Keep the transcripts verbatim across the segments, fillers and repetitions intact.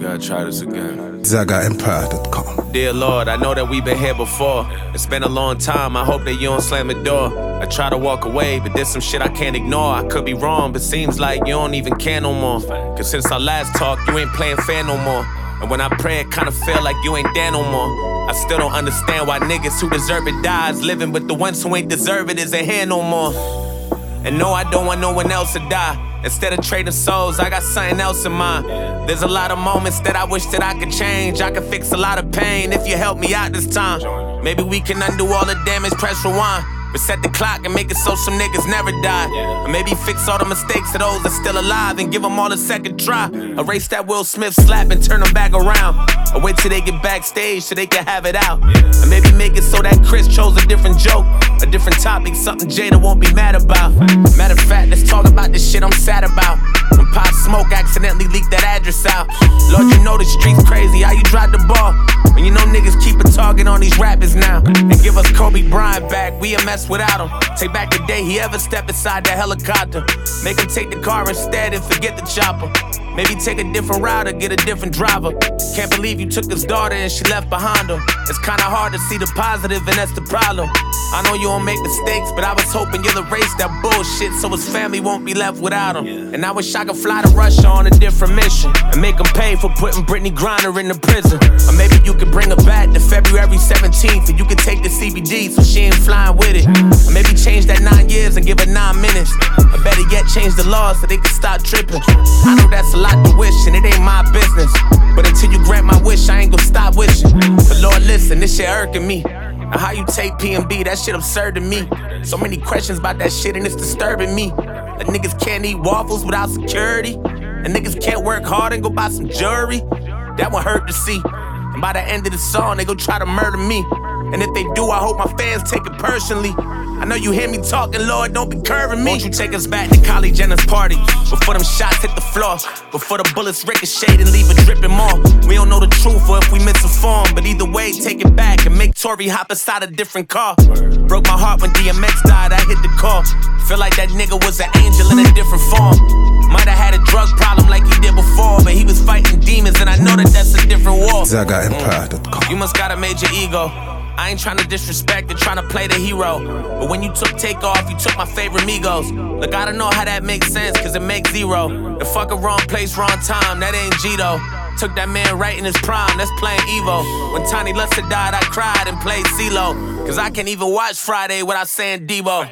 gotta try this again. Zaga Empire dot com. Dear Lord, I know that we've been here before. It's been a long time, I hope that you don't slam the door. I try to walk away, but there's some shit I can't ignore. I could be wrong, but seems like you don't even care no more. Cause since our last talk, you ain't playing fair no more. And when I pray, it kinda feel like you ain't there no more. I still don't understand why niggas who deserve it dies living, but the ones who ain't deserve it isn't here no more. And no, I don't want no one else to die. Instead of trading souls, I got something else in mind. There's a lot of moments that I wish that I could change. I could fix a lot of pain if you help me out this time. Maybe we can undo all the damage, press rewind. Reset the clock and make it so some niggas never die. Or maybe fix all the mistakes of those that's still alive and give them all a second try. Erase that Will Smith slap and turn them back around. Or wait till they get backstage so they can have it out. Or maybe make it so that Chris chose a different joke, a different topic, something Jada won't be mad about. Matter of fact, let's talk about the shit I'm sad about. When Pop Smoke accidentally leaked that address out. Lord, you know the streets crazy, how you drop the ball? When you know niggas keep a target on these rappers now. And give us Kobe Bryant back, we a mess without him. Take back the day he ever stepped inside that helicopter. Make him take the car instead and forget the chopper. Maybe take a different route or get a different driver. Can't believe you took his daughter and she left behind him. It's kinda hard to see the positive and that's the problem. I know you don't make mistakes, but I was hoping you'll erase that bullshit so his family won't be left without him. And I wish I could fly to Russia on a different mission and make him pay for putting Brittany Griner in the prison. Or maybe you could bring her back to February seventeenth and you could take the C B D so she ain't flying with it. Or maybe change that nine years and give her nine minutes. Or better yet, change the laws so they can stop tripping. I know that's a lot to wish and it ain't my business, but until you grant my wish, I ain't gon' stop wishing. But Lord, listen, this shit irking me. Now how you take P M D, that shit absurd to me. So many questions about that shit and it's disturbing me. That niggas can't eat waffles without security, and niggas can't work hard and go buy some jewelry. That one hurt to see. And by the end of the song, they gon' try to murder me. And if they do, I hope my fans take it personally. I know you hear me talking, Lord, don't be curving me. Won't you take us back to Kylie Jenner's party? Before them shots hit the floor, before the bullets ricochet and leave it dripping more. We don't know the truth or if we misinformed, but either way, take it back and make Tory hop inside a different car. Broke my heart when D M X died, I hit the call. Feel like that nigga was an angel in a different form. Might've had a drug problem like he did before, but he was fighting demons and I know that that's a different war. Zaga Empire dot com. You must got a major ego. I ain't tryna disrespect or tryna play the hero, but when you took Takeoff, you took my favorite Migos. Look, I don't know how that makes sense, cause it makes zero. The fucking wrong place, wrong time, that ain't Gito. Took that man right in his prime, that's playing Evo. When Tiny Luster died, I cried and played CeeLo, cause I can't even watch Friday without saying Debo.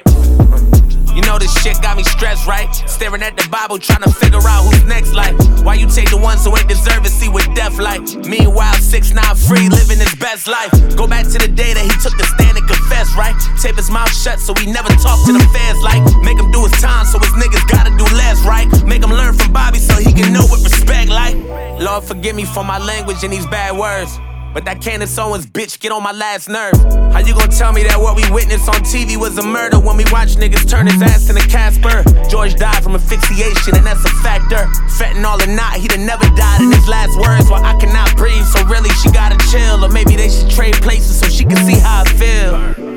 You know this shit got me stressed, right? Staring at the Bible, trying to figure out who's next, like. Why you take the ones who ain't deserve it, see what death like. Meanwhile, six nine free, living his best life. Go back to the day that he took the stand and confessed, right? Tape his mouth shut so he never talked to the fans, like. Make him do his time so his niggas gotta do less, right? Make him learn from Bobby so he can know what respect like. Lord, forgive me for my language and these bad words, but that Candace Owens bitch get on my last nerve. How you gon' tell me that what we witnessed on T V was a murder when we watch niggas turn his ass into Casper? George died from asphyxiation and that's a factor. Fentanyl or not, he'd have never died in his last words. Well, I cannot breathe, so really she gotta chill. Or maybe they should trade places so she can see how I feel.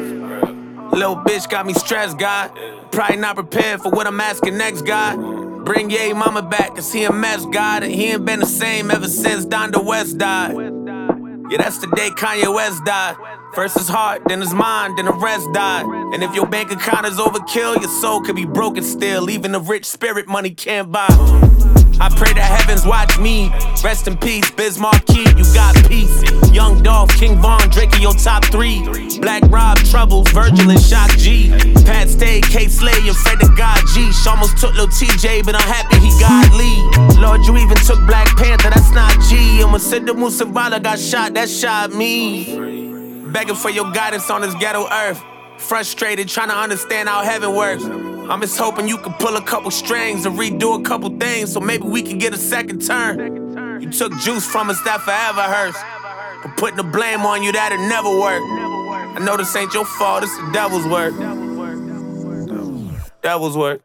Little bitch got me stressed, God. Probably not prepared for what I'm asking next, God. Bring Ye mama back, cause he a mess, God. And he ain't been the same ever since Donda West died. Yeah, that's the day Kanye West died. First his heart, then his mind, then the rest died. And if your bank account is overkill, your soul could be broken still. Even the rich spirit money can't buy. I pray the heavens watch me. Rest in peace, Biz Marquis, you got peace. Young Dolph, King Von, Drake in your top three. Black Rob, Troubles, Virgil and Shock G. Pat Stay, K Slay, and Fred the God G. She almost took Lil T J, but I'm happy he got Lee. Lord, you even took Black Panther, that's not G. And when Sidhu Moosewala got shot, that shot me. Begging for your guidance on this ghetto earth. Frustrated, trying to understand how heaven works. I'm just hoping you can pull a couple strings and redo a couple things so maybe we can get a second turn. You took juice from us that forever hurts, but putting the blame on you, that'll never work. I know this ain't your fault, it's the devil's work. Devil's work.